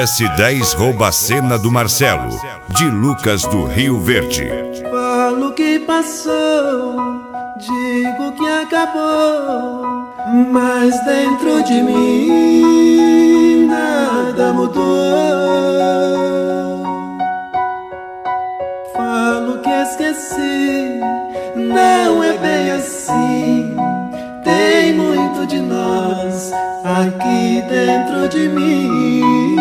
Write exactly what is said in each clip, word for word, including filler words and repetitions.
S dez rouba a cena do Marcelo, de Lucas do Rio Verde. Falo que passou, digo que acabou, mas dentro de mim nada mudou. Falo que esqueci, não é bem assim. Tem muito de nós aqui dentro de mim.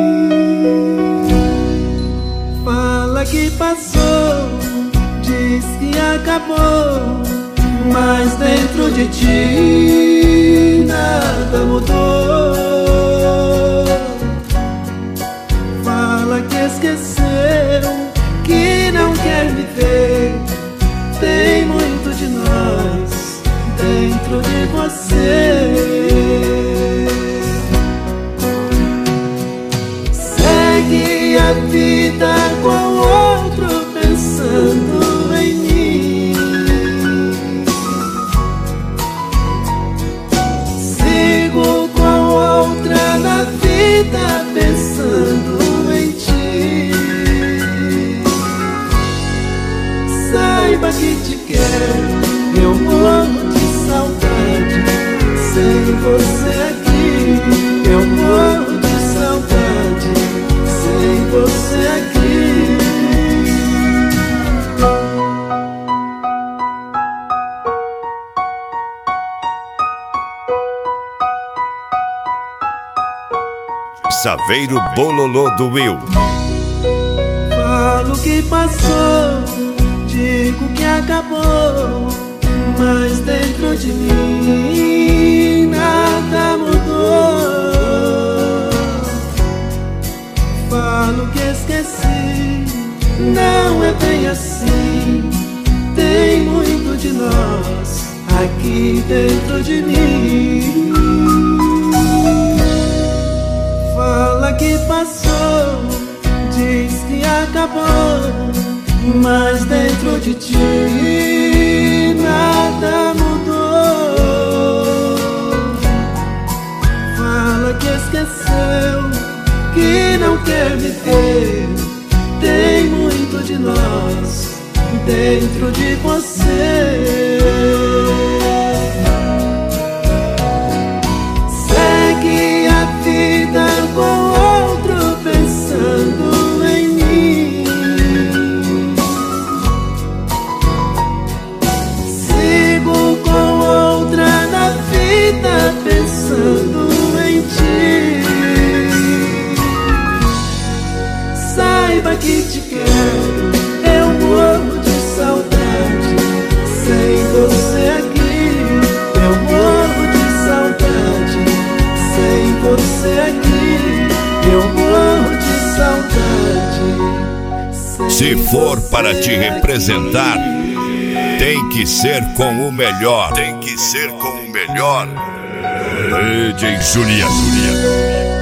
Fala que passou, diz que acabou, mas dentro de ti nada mudou. Fala que esqueceu, que não quer me ver. Tem muito de nós dentro de você. Segue a vida com outro pensando em mim. Sigo com outra na vida pensando em ti. Saiba que te quero, eu morro de saudade. Sem você aqui, eu morro de saudade. Sem você aqui. Saveiro Bololô do Will. Falo que passou, digo que acabou, mas dentro de mim nada mudou. Falo que esqueci, não é bem assim. Tem muito de nós aqui dentro de mim. Fala que passou, diz que acabou, mas dentro de ti nada mudou. Fala que esqueceu, que não quer me ver. Tem muito de nós dentro de você. Segue a vida com outro pensando em mim. Sigo com outra na vida pensando em ti. Saiba que te quero, eu morro de saudade. Sem você aqui, eu morro de saudade. Sem você aqui, eu morro de saudade. Se for para te representar, tem que ser com o melhor. Tem que ser com o melhor. D J Julia.